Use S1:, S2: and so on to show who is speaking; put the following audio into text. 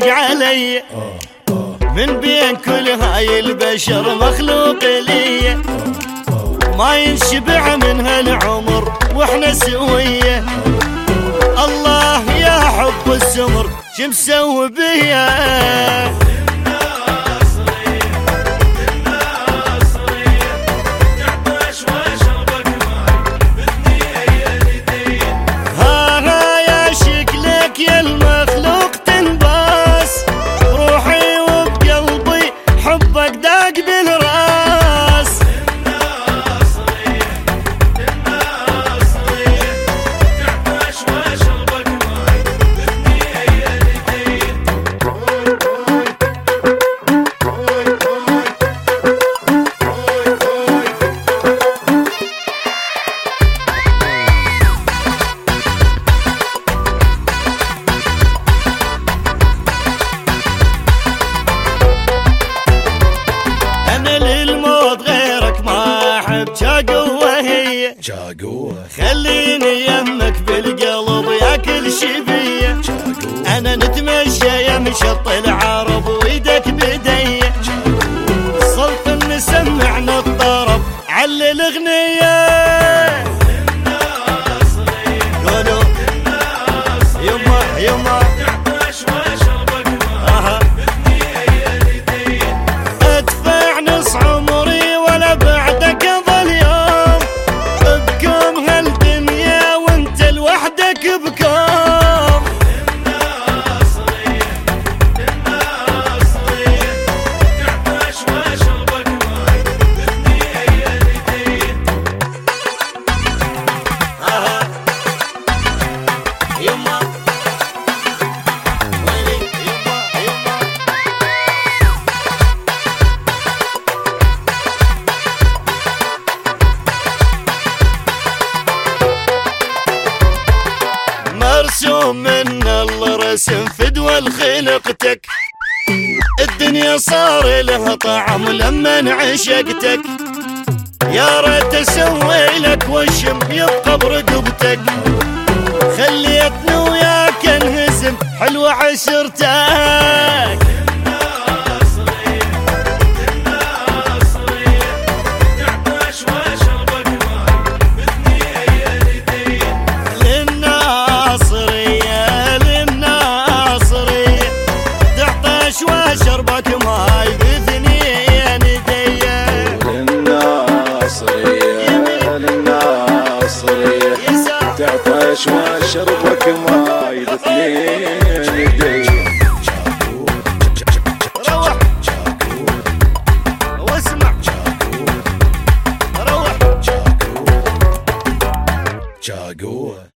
S1: غالي علي من بين كل هاي البشر مخلوق لي ما ينشبع من هالعمر واحنا سوية. الله يا حب السمر شمسوي بيا يا المخلوق تنباس روحي وبقلبي حبك داق بالراس. الناصرية الناصرية تعطش واشربك ماي بدني ايدين. جاقوة هي خليني يمك بالقلب يا كل شي بيا. انا نتمشى يمشط العرب ويدك بدي سلطن نسمعنا الطرب على الاغنية. قولوا يما يما ادفع نص عمري ولا بعدك بكم. الناصرية الناصرية تعطش واشربك ماي بدني ايدين. يما ويلي يما يما مرسوم من الله رسم فدوى خلقتك الدنيا صار لها طعم لما عشقتك. يا ريت اسوي لك وشم يبقى برقبتك خليتني وياك انهزم حلوة عشرتك. شربك ماي بإذني يا ندية. للناصرية للناصرية تعطش وشربك ماي بإذني يا ندية. روح واسمع روح